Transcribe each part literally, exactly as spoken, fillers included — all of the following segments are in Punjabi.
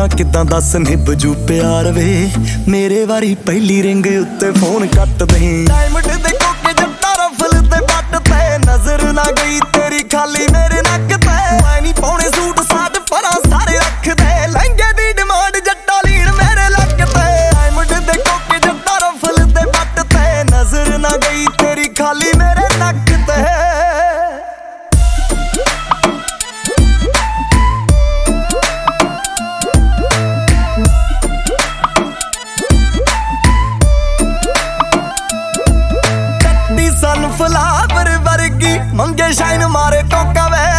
ਦੱਸਾਂ ਕਿਦਾਂ ਦੱਸ ਨਿਭਜੂ ਪਿਆਰ ਵੇ ਮੇਰੇ ਵਾਰੀ ਪਹਿਲੀ ਰਿੰਗ ਉੱਤੇ ਫੋਨ ਕੱਟ ਦੇ ਡਾਇਮੰਡ ਦੇ ਕੋਕੇ ਜੱਟਾ ਰਫਲ ਤੇ ਬੱਟ ਤੇ ਨਜ਼ਰ ਨਾ ਗਈ ਤੇਰੀ ਖਾਲੀ ਮੇਰੇ ਨੱਕ ਤੇ ਮੈਂ ਨਹੀਂ ਪਾਉਣੇ ਸੂਟ ਸਾਟ ਪਰਾਂ ਸਾਰੇ ਰੱਖਦੇ ਲਹਿੰਗੇ ਦੀ ਡਿਮਾਂਡ ਜੱਟਾ ਲੀੜ ਮੇਰੇ ਲੱਕ ਤੇ ਡਾਇਮੰਡ ਦੇ ਕੋਕੇ ਜੱਟਾ ਰਫਲ ਤੇ ਬੱਟ ਤੇ ਨਜ਼ਰ ਨਾ ਗਈ ਤੇਰੀ ਖਾਲੀ ਮੇਰੇ ਨੱਕ ਤੇ ਸਨਫਲਾਵਰ ਵਰਗੀ ਮੰਗੇ ਸ਼ਾਈਨ ਮਾਰੇ ਟੋਕਾ ਵੇ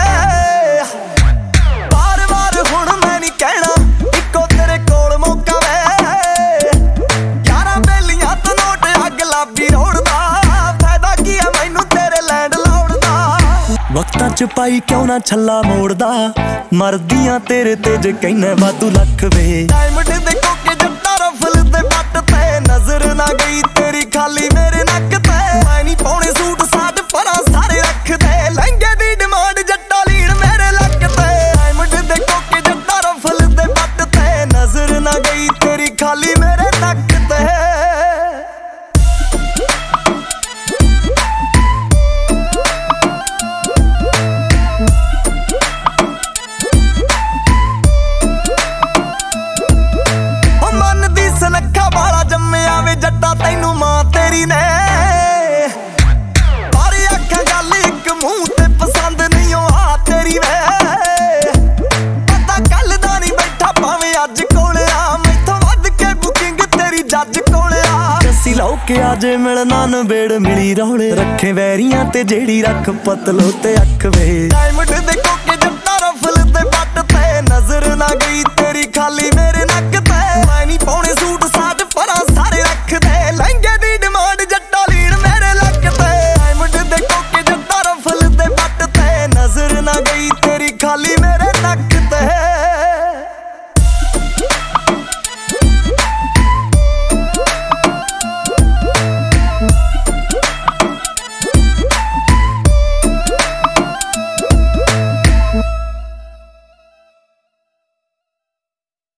ਬਾਰ ਬਾਰ ਹੁਣ ਮੈਂ ਨਹੀਂ ਕਹਿਣਾ ਇੱਕੋ ਤੇਰੇ ਕੋਲ ਮੌਕਾ ਵੇ ਯਾਰਾਂ ਬੇਲੀਆਂ ਤੋਂ ਨੋਟ ਅੱਗ ਲਾਬੀ ਰੋੜਦਾ ਫਾਇਦਾ ਕੀ ਆ ਮੈਨੂੰ ਤੇਰੇ ਲੈਂਡ ਲਾਉਣ ਦਾ ਵਕਤਾਂ ਚ ਪਾਈ ਕਿਉਂ ਨਾ ਛੱਲਾ ਮੋੜਦਾ ਮਰਦੀਆਂ ਤੇਰੇ ਤੇ ਜੇ ਕਹਿਣਾ ਵਾਧੂ ਲੱਖ ਵੇ ਡਾਇਮੰਡ ਦੇ ਕੋਕੇ ਜੱਟਾ ਰਫਲ ਤੇ ਬੱਟ ਤੇ ਨਜ਼ਰ ਨਾ ਗਈ ਤੇਰੀ ਖਾਲੀ ਮੇਰੇ ਨੱਕ ਤੇ ਮੈਂ ਨਹੀਂ ਪਾਉਣੇ ਸੂਟ ਸਾਟ ਪਰਾਂ ਸਾਰੇ ਰੱਖਦੇ ਲਹਿੰਗੇ ਦੀ ਡਿਮਾਂਡ ਜੱਟਾ ਲੀੜ ਮੇਰੇ ਲੱਕ ਤੇ ਡਾਇਮੰਡ ਦੇ ਕੋਕੇ ਜੱਟਾ ਰਫਲ ਤੇ ਬੱਟ ਤੇ ਨਜ਼ਰ ਨਾ ਗਈ ਤੇਰੀ ਖਾਲੀ ਮੇਰੇ ਨੱਕ ਤੇ ਉਹ ਮਨ ਦੀ ਸਨੱਖਾ ਵਾਲਾ ਜੰਮਿਆ ਵੇ ਜੱਟਾ ਤੈਨੂੰ ਮਾਂ ਤੇਰੀ ਨੇ ਲਓ ਕੇ ਆਜੇ ਮਿਲਣਾ ਨਵੇੜ ਮਿਲੀ ਰੌਲੇ ਰੱਖੇ ਵੈਰੀਆਂ ਤੇ ਜਿਹੜੀ ਰੱਖ ਪਤਲੋ ਤੇ ਅੱਖ ਵੇ ਡਾਇਮੰਡ ਦੇ ਕੋਕੇ ਜੱਟਾ ਰਫਲ ਤੇ ਬੱਟ ਤੇ ਨਜ਼ਰ ਨਾ ਗਈ ਤੇਰੀ